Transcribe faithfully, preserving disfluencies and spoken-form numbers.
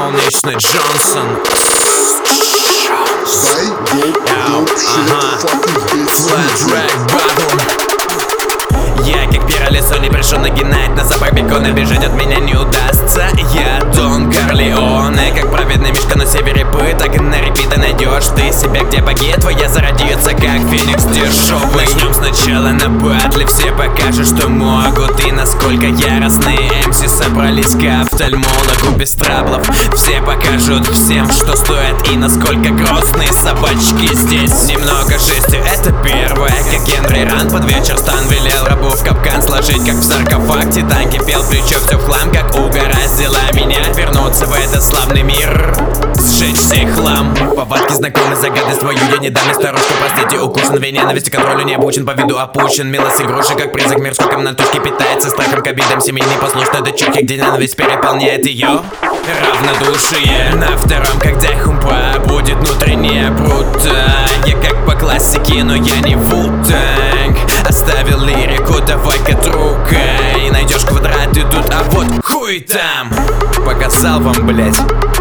солнечный Джонсон. Я как пиролесо не пришел нагинать, на запах бекона бежать от меня не удастся. Я Дон Корлеоне, как праведный мишка на севере пыток. На репиты найдешь ты себя, где боги твоя зародится, как феникс дешевый. Начнем сначала на батле, все покажут, что могут и насколько яростные эм си собрались к офтальмологу без траблов. Все покажут всем, что стоит и насколько грозные собачки здесь. Немного жести, это первое, как Генри Ран под вечер Стан велел рабу в капкан сложить, как в саркофаг. Титан кипел, плечо все в хлам, как угораздило меня вернуться в этот славный мир, сжечь всех хлам. Повадки знакомы, загадность твою я не дам. И старушку, простите, укушен в ненависти, контролю не обучен, по виду опущен. Милость игрушек, как призрак, мир сколько натушки питается страхом к обидам семьи непослушной дочурки, где ненависть переполняет ее равнодушие. На втором, когда хумпа будет внутренне брута. Я как по классике, но я не вутанг. Оставил лирику, давай-ка трукай. Найдешь квадраты тут, а вот хуй там. Показал вам, блять.